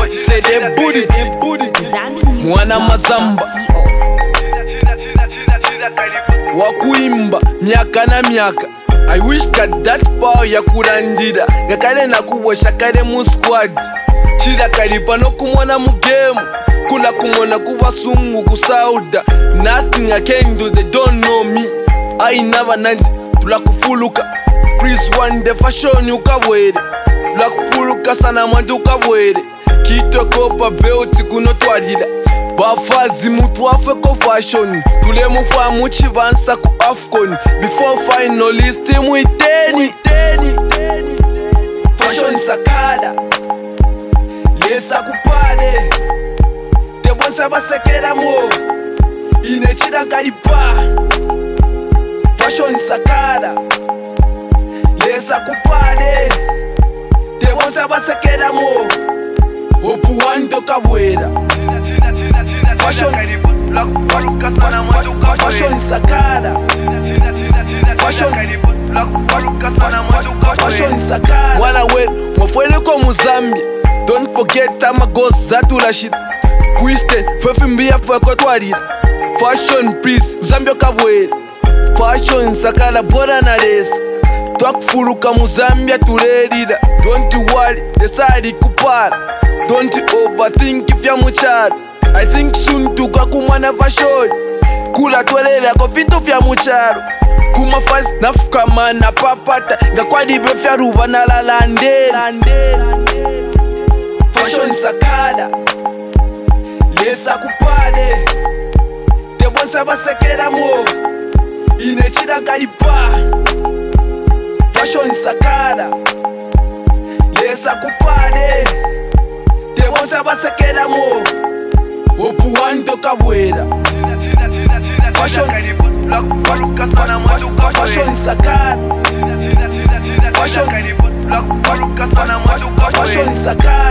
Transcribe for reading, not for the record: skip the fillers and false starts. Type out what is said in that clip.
Say they booty, mwana mazamba wakuimba miaka na miaka. I wish that power ya kurandira ngakale nakubosha kale mu squad chira kalipa no kumona mu game kula kumona kubasungu kusauda. Nothing I can do, they don't know me. I never nanzi tulakufuluka please one the fashion ukabwere tulakufuluka sana mwantu ukabwere kitokopa beauty kunotwalira bafazi mutu afe ko fashion tule mufa muchibansa ku Afcon before finalist muiteni fashion sakala lesa kupale tebonsa basekera mo inechira kalipa fashion sakala lesa kupale tebonsa basekera mo opuwando kabwera fashion sakala fashion sakala wala wetu mwafwele ko Muzambia. Don't forget amagoza tulashira Kwisten fefi mbia fweko twalira fashion please Zambia kabwera fashion sakala bora na lesa twakufuluka Muzambia tulelira. Don't worry desali kupala, don't overthink if ya mucharo. I think soon tukakumana fashion kula twelera ko vitu vya mucharo kuma fast nafuka mana papata ngakwadibe vya ruba na lalandera fashion sakala lesa kupale tebonsa basekera mo inechira kalipa fashion sakala lesa kupale tebonsa basekera mo opuwando kabwera fashion sakala fashion sakala